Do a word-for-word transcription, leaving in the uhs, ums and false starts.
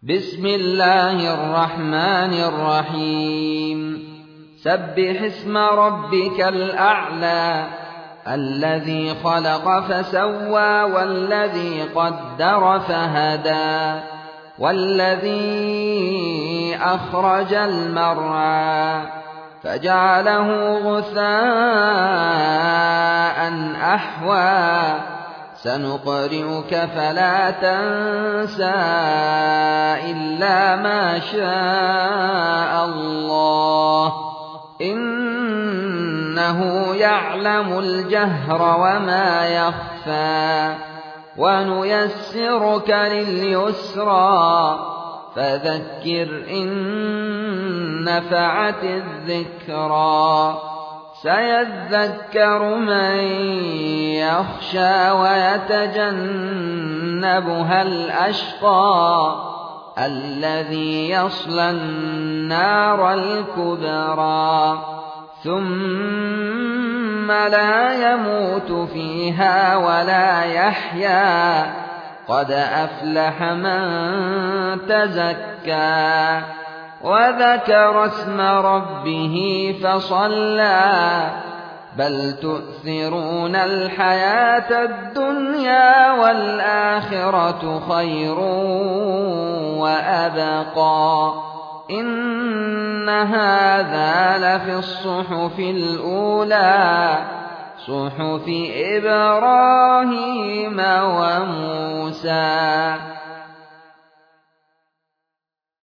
بسم الله الرحمن الرحيم سبح اسم ربك الأعلى الذي خلق فسوى والذي قدر فهدى والذي أخرج المرعى فجعله غثاء أحوى سنقرئك فلا تنسى إلا ما شاء الله إنه يعلم الجهر وما يخفى ونيسرك لليسرى فذكر إن نفعت الذكرى سيذكر من يخشى ويتجنبها الأشقى الذي يصلى النار الكبرى ثم لا يموت فيها ولا يحيا قد أفلح من تزكى وذكر اسم ربه فصلى بل تؤثرون الحياة الدنيا والآخرة خير وأبقى إن هذا لفي الصحف الأولى صحف إبراهيم وموسى